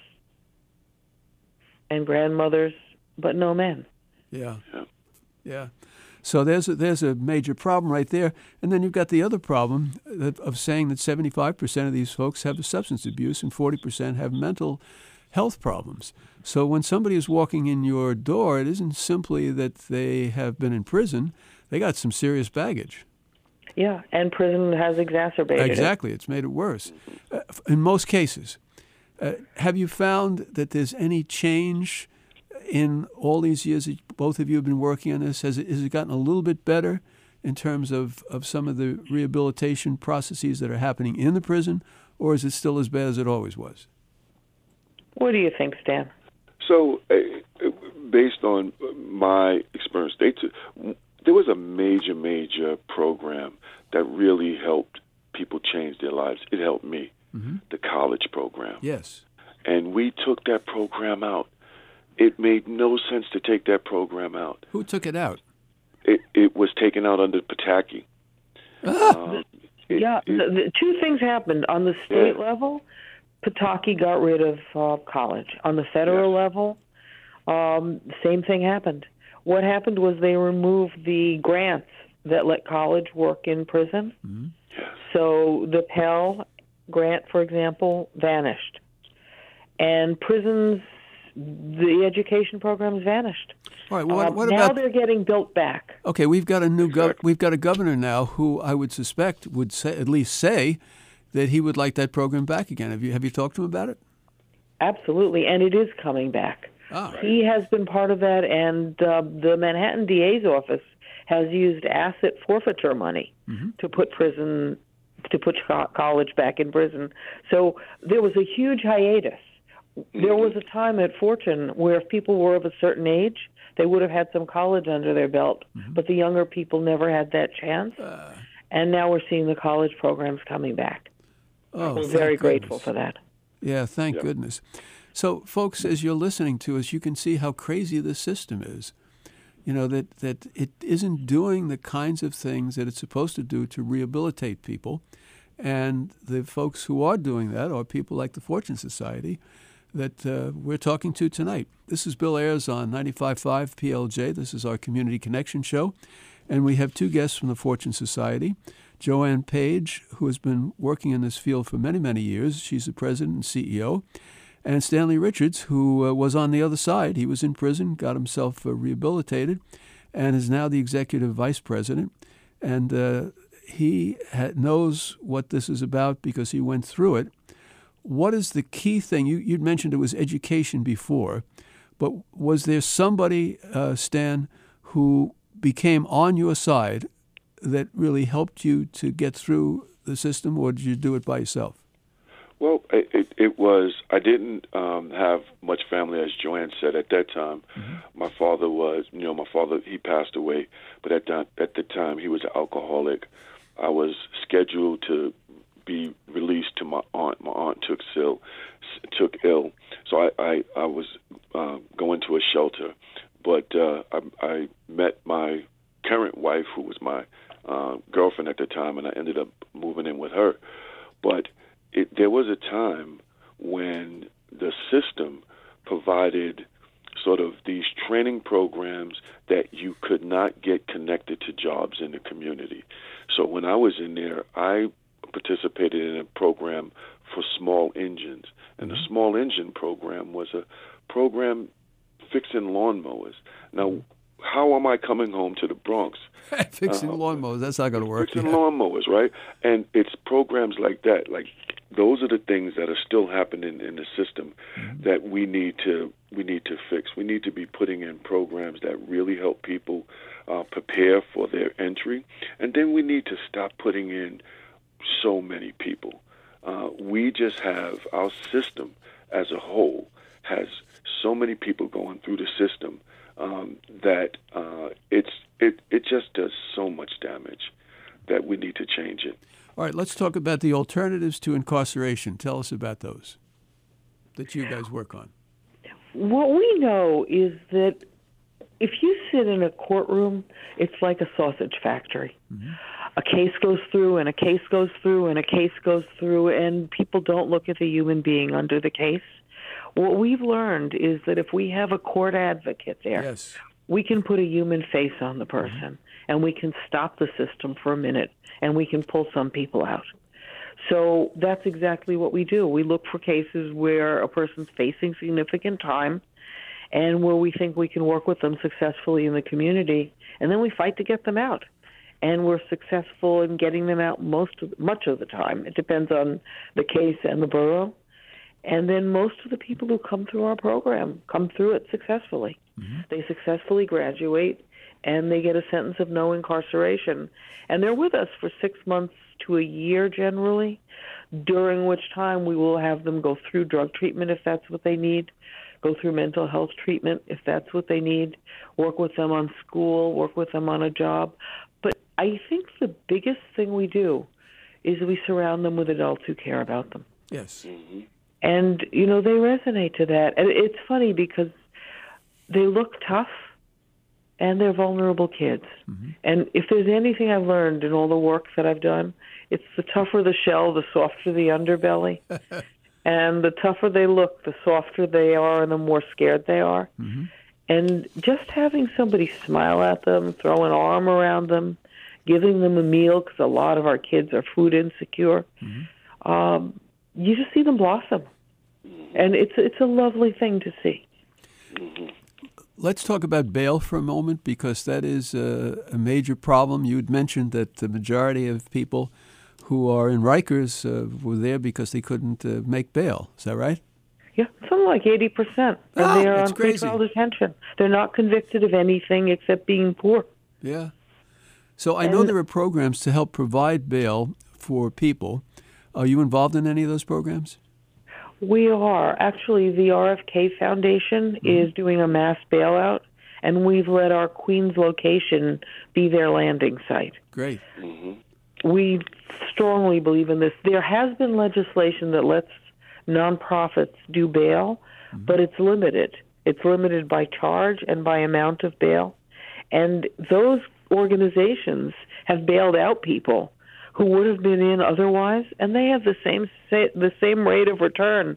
and grandmothers, but no men. Yeah. So there's a major problem right there. And then you've got the other problem of saying that 75% of these folks have substance abuse and 40% have mental health problems. So when somebody is walking in your door, it isn't simply that they have been in prison. They got some serious baggage. Yeah, and prison has exacerbated it. Exactly. It's made it worse. In most cases. Have you found that there's any change in all these years that both of you have been working on this? Has it gotten a little bit better in terms of some of the rehabilitation processes that are happening in the prison, or is it still as bad as it always was? What do you think, Stan? So, based on my experience, there was a major program that really helped people change their lives. It helped me, the college program. Yes. And we took that program out. It made no sense to take that program out. Who took it out? It was taken out under Pataki. The two things happened. On the state level, Pataki got rid of college. On the federal level, same thing happened. What happened was they removed the grants that let college work in prison. So the Pell Grant, for example, vanished. And prisons, the education programs vanished. All right. Well, what now about they're getting built back. Okay, we've got a new we've got a governor now who I would suspect would at least say that he would like that program back again. Have you talked to him about it? Absolutely, and it is coming back. He has been part of that, and the Manhattan DA's office has used asset forfeiture money to put college back in prison. So there was a huge hiatus. There was a time at Fortune where if people were of a certain age, they would have had some college under their belt, but the younger people never had that chance. And now we're seeing the college programs coming back. We're very grateful for that. Yeah, thank goodness. So, folks, as you're listening to us, you can see how crazy this system is. You know, that it isn't doing the kinds of things that it's supposed to do to rehabilitate people. And the folks who are doing that are people like the Fortune Society that we're talking to tonight. This is Bill Ayers on 95.5 PLJ. This is our Community Connection show. And we have two guests from the Fortune Society. Joanne Page, who has been working in this field for many, many years. She's the president and CEO. And Stanley Richards, who was on the other side. He was in prison, got himself rehabilitated, and is now the executive vice president. And he knows what this is about because he went through it. What is the key thing? You'd mentioned it was education before, but was there somebody, Stan, who became on your side that really helped you to get through the system, or did you do it by yourself? Well, it was, I didn't have much family, as Joanne said, at that time. Mm-hmm. My father, he passed away, but at the time he was an alcoholic. I was scheduled to be released to my aunt. My aunt took ill, so I was going to a shelter. But I met my current wife, who was my girlfriend at the time, and I ended up moving in with her. But there was a time when the system provided sort of these training programs that you could not get connected to jobs in the community. So when I was in there, I participated in a program for small engines. And the small engine program was a program fixing lawnmowers. Now, how am I coming home to the Bronx? Fixing lawnmowers, that's not going to work. Fixing lawnmowers, right? And it's programs like that. Like, those are the things that are still happening in the system that we need to fix. We need to be putting in programs that really help people prepare for their entry. And then we need to stop putting in so many people. We just have, our system as a whole has so many people going through the system that it just does so much damage that we need to change it. All right, let's talk about the alternatives to incarceration. Tell us about those that you guys work on. What we know is that if you sit in a courtroom, it's like a sausage factory. Mm-hmm. A case goes through, and a case goes through, and a case goes through, and people don't look at the human being under the case. What we've learned is that if we have a court advocate there, yes, we can put a human face on the person, and we can stop the system for a minute, and we can pull some people out. So that's exactly what we do. We look for cases where a person's facing significant time and where we think we can work with them successfully in the community, and then we fight to get them out. And we're successful in getting them out much of the time. It depends on the case and the borough. And then most of the people who come through our program come through it successfully. Mm-hmm. They successfully graduate, and they get a sentence of no incarceration. And they're with us for 6 months to a year generally, during which time we will have them go through drug treatment if that's what they need, go through mental health treatment if that's what they need, work with them on school, work with them on a job. But I think the biggest thing we do is we surround them with adults who care about them. Yes. Mm-hmm. And, they resonate to that. And it's funny because they look tough, and they're vulnerable kids. Mm-hmm. And if there's anything I've learned in all the work that I've done, it's the tougher the shell, the softer the underbelly. And the tougher they look, the softer they are, and the more scared they are. Mm-hmm. And just having somebody smile at them, throw an arm around them, giving them a meal, because a lot of our kids are food insecure, you just see them blossom. And it's a lovely thing to see. Let's talk about bail for a moment, because that is a major problem. You had mentioned that the majority of people who are in Rikers were there because they couldn't make bail. Is that right? Yeah, something like 80%. And they are on pretrial detention. They're not convicted of anything except being poor. Yeah. So I know there are programs to help provide bail for people. Are you involved in any of those programs? We are. Actually, the RFK Foundation is doing a mass bailout, and we've let our Queens location be their landing site. Great. Mm-hmm. We strongly believe in this. There has been legislation that lets nonprofits do bail, but it's limited. It's limited by charge and by amount of bail. And those organizations have bailed out people who would have been in otherwise, and they have the same rate of return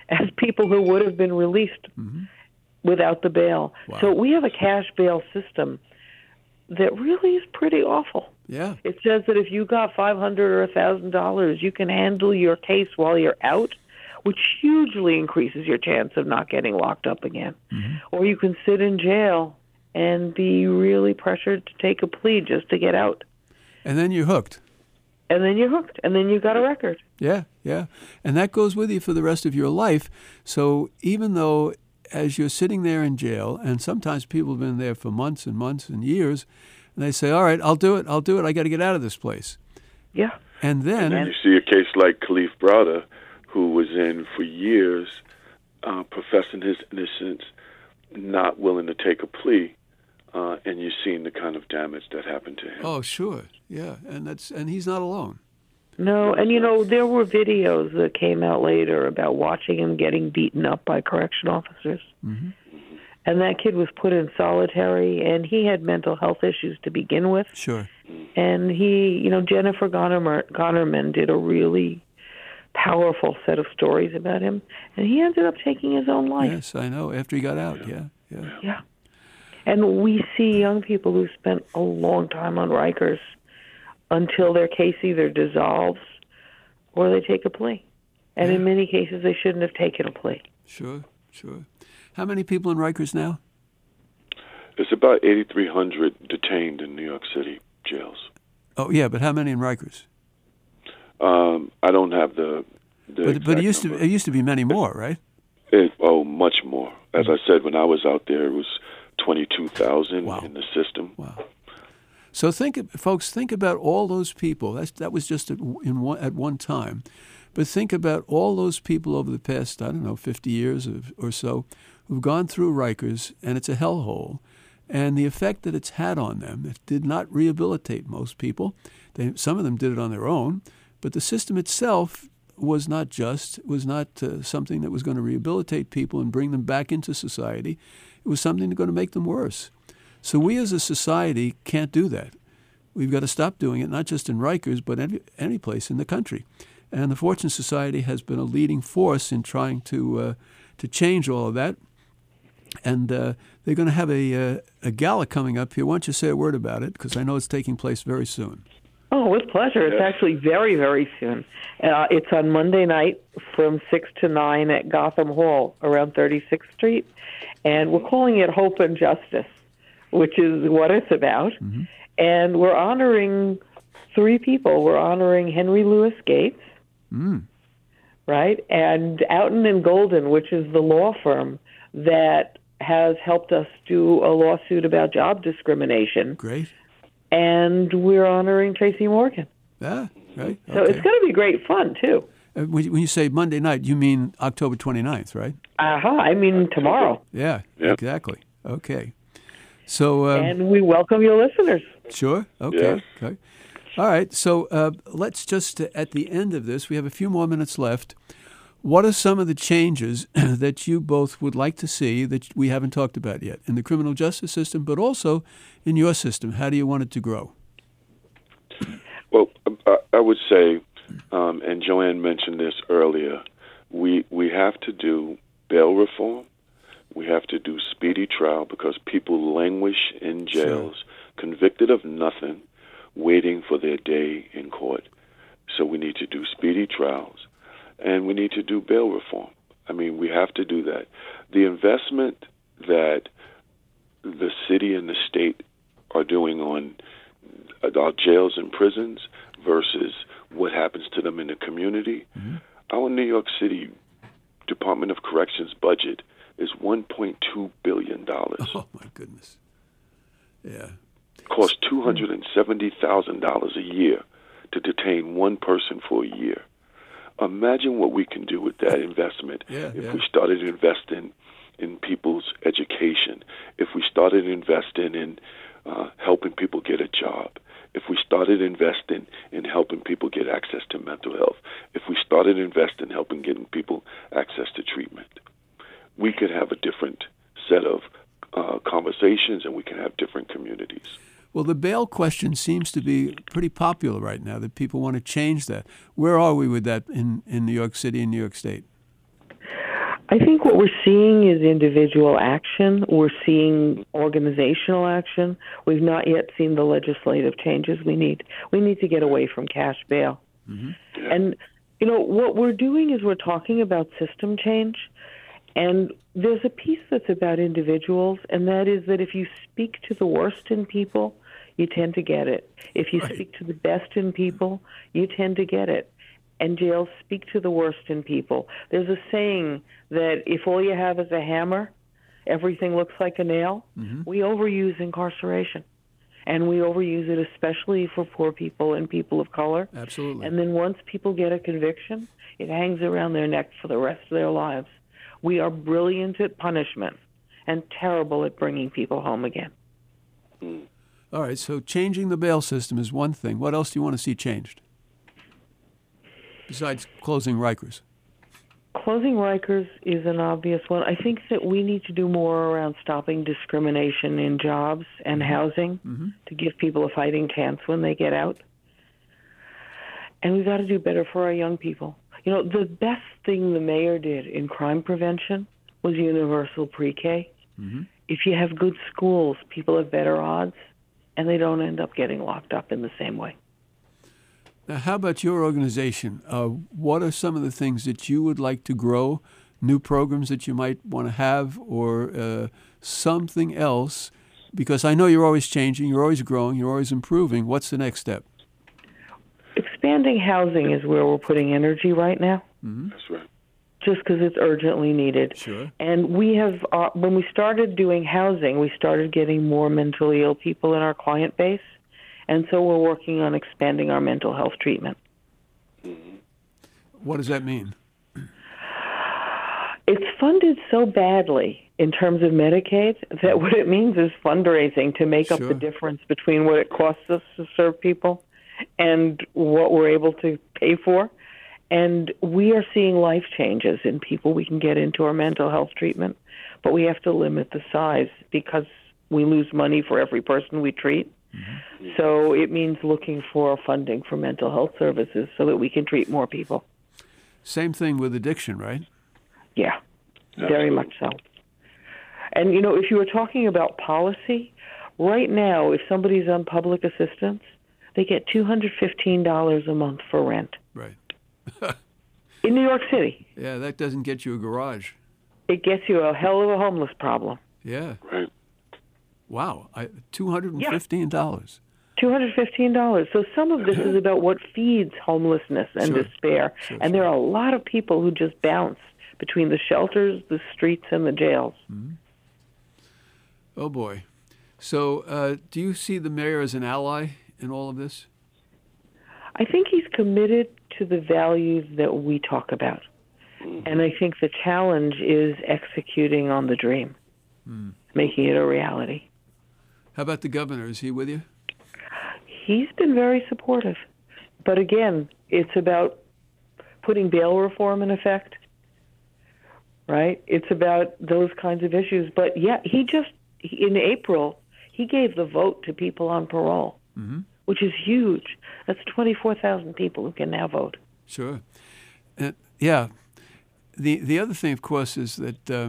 as people who would have been released without the bail. Wow. So we have a cash bail system that really is pretty awful. Yeah. It says that if you got $500 or $1,000, you can handle your case while you're out, which hugely increases your chance of not getting locked up again. Or you can sit in jail and be really pressured to take a plea just to get out. And then you're hooked. And then you're hooked, and then you got a record. Yeah, yeah. And that goes with you for the rest of your life. So even though as you're sitting there in jail, and sometimes people have been there for months and months and years, and they say, all right, I'll do it, I got to get out of this place. Yeah. And then you see a case like Khalif Browder, who was in for years, professing his innocence, not willing to take a plea, and you've seen the kind of damage that happened to him. Oh, sure, yeah, and he's not alone. No, and there were videos that came out later about watching him getting beaten up by correction officers. And that kid was put in solitary, and he had mental health issues to begin with. Sure. And he, Jennifer Gonerman did a really powerful set of stories about him, and he ended up taking his own life. Yes, I know, after he got out, yeah. Yeah. And we see young people who spent a long time on Rikers until their case either dissolves or they take a plea. And in many cases, they shouldn't have taken a plea. Sure. How many people in Rikers now? There's about 8,300 detained in New York City jails. Oh, yeah, but how many in Rikers? I don't have the But it used to be many more, right? Much more. As I said, when I was out there, it was 22,000 Wow. in the system. Wow. So folks, think about all those people. That was just at one time. But think about all those people over the past, 50 years or so, who've gone through Rikers, and it's a hellhole. And the effect that it's had on them, it did not rehabilitate most people. Some of them did it on their own, but the system itself was not just, was not something that was going to rehabilitate people and bring them back into society. It was something that's going to make them worse. So we as a society can't do that. We've got to stop doing it, not just in Rikers, but any place in the country. And the Fortune Society has been a leading force in trying to change all of that. And they're going to have a gala coming up here. Why don't you say a word about it, because I know it's taking place very soon. Oh, with pleasure. It's actually very, very soon. It's on Monday night from 6 to 9 at Gotham Hall around 36th Street. And we're calling it Hope and Justice, which is what it's about. And we're honoring 3 people. We're honoring Henry Louis Gates, right? And Outten and Golden, which is the law firm that has helped us do a lawsuit about job discrimination. Great. And we're honoring Tracy Morgan. Yeah, right. So it's going to be great fun, too. When you say Monday night, you mean October 29th, right? I mean tomorrow. Yeah, Yep. Exactly. Okay. So And we welcome your listeners. Sure. Okay. Yes. Okay. All right. So let's just, at the end of this, we have a few more minutes left. What are some of the changes that you both would like to see that we haven't talked about yet in the criminal justice system, but also in your system? How do you want it to grow? Well, I would say, and Joanne mentioned this earlier, we have to do bail reform. We have to do speedy trial because people languish in jails, convicted of nothing, waiting for their day in court. So we need to do speedy trials, and we need to do bail reform. I mean, we have to do that. The investment that the city and the state are doing on our jails and prisons versus what happens to them in the community, our New York City Department of Corrections budget is $1.2 billion. Oh, my goodness. Yeah. Costs $270,000 a year to detain one person for a year. Imagine what we can do with that investment if we started investing in people's education, if we started investing in helping people get a job, if we started investing in helping people get access to mental health, if we started investing in helping getting people access to treatment. We could have a different set of conversations, and we can have different communities. Well, the bail question seems to be pretty popular right now, that people want to change that. Where are we with that in New York City and New York State? I think what we're seeing is individual action. We're seeing organizational action. We've not yet seen the legislative changes we need. We need to get away from cash bail. Yeah. And, what we're doing is we're talking about system change. And there's a piece that's about individuals, and that is that if you speak to the worst in people, you tend to get it. If you speak to the best in people, you tend to get it. And jails speak to the worst in people. There's a saying that if all you have is a hammer, everything looks like a nail. We overuse incarceration. And we overuse it especially for poor people and people of color. Absolutely. And then once people get a conviction, it hangs around their neck for the rest of their lives. We are brilliant at punishment and terrible at bringing people home again. All right, so changing the bail system is one thing. What else do you want to see changed? Besides closing Rikers? Closing Rikers is an obvious one. I think that we need to do more around stopping discrimination in jobs and housing to give people a fighting chance when they get out. And we've got to do better for our young people. The best thing the mayor did in crime prevention was universal pre-K. If you have good schools, people have better odds, and they don't end up getting locked up in the same way. Now, how about your organization? What are some of the things that you would like to grow, new programs that you might want to have, or something else? Because I know you're always changing, you're always growing, you're always improving. What's the next step? Expanding housing is where we're putting energy right now. That's right. Just because it's urgently needed. Sure. And we have, when we started doing housing, we started getting more mentally ill people in our client base. And so we're working on expanding our mental health treatment. What does that mean? It's funded so badly in terms of Medicaid that what it means is fundraising to make up the difference between what it costs us to serve people and what we're able to pay for. And we are seeing life changes in people we can get into our mental health treatment, but we have to limit the size because we lose money for every person we treat. So it means looking for funding for mental health services so that we can treat more people. Same thing with addiction, right? Yeah, very much so. And, if you were talking about policy, right now, if somebody's on public assistance, they get $215 a month for rent. Right. In New York City. Yeah, that doesn't get you a garage. It gets you a hell of a homeless problem. Yeah. Right. Wow, $215. $215. So some of this is about what feeds homelessness and despair. And there are a lot of people who just bounce between the shelters, the streets, and the jails. Oh, boy. So do you see the mayor as an ally in all of this? I think he's committed to the values that we talk about. And I think the challenge is executing on the dream, making it a reality. How about the governor? Is he with you? He's been very supportive. But again, it's about putting bail reform in effect, right? It's about those kinds of issues. But yeah, in April, he gave the vote to people on parole, which is huge. That's 24,000 people who can now vote. Sure. Yeah. The other thing, of course, is that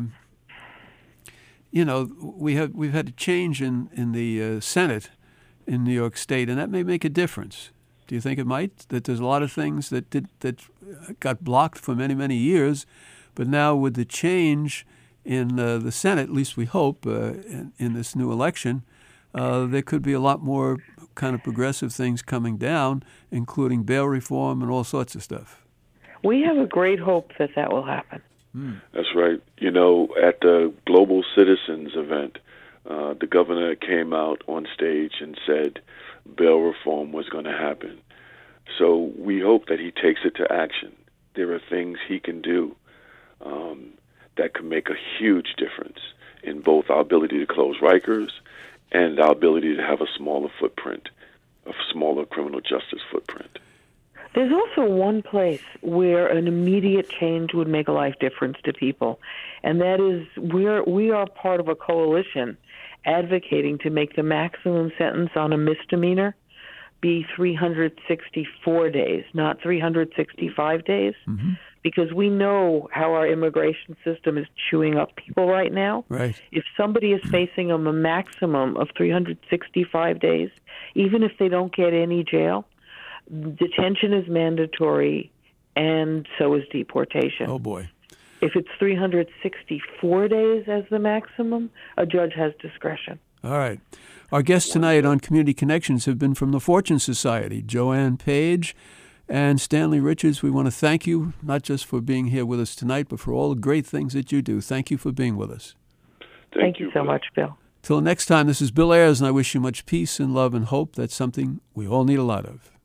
we've had a change in the Senate in New York State, and that may make a difference. Do you think it might? That there's a lot of things that got blocked for many, many years, but now with the change in the Senate, at least we hope, in this new election, there could be a lot more kind of progressive things coming down, including bail reform and all sorts of stuff. We have a great hope that will happen. That's right. At the Global Citizens event, the governor came out on stage and said bail reform was going to happen. So we hope that he takes it to action. There are things he can do that can make a huge difference in both our ability to close Rikers and our ability to have a smaller footprint, a smaller criminal justice footprint. There's also one place where an immediate change would make a life difference to people, and that is we are part of a coalition advocating to make the maximum sentence on a misdemeanor be 364 days, not 365 days, because we know how our immigration system is chewing up people right now. Right. If somebody is facing a maximum of 365 days, even if they don't get any jail, detention is mandatory, and so is deportation. Oh, boy. If it's 364 days as the maximum, a judge has discretion. All right. Our guests tonight on Community Connections have been from the Fortune Society, Joanne Page and Stanley Richards. We want to thank you, not just for being here with us tonight, but for all the great things that you do. Thank you for being with us. Thank you so much, Bill. Till next time, this is Bill Ayers, and I wish you much peace and love and hope. That's something we all need a lot of.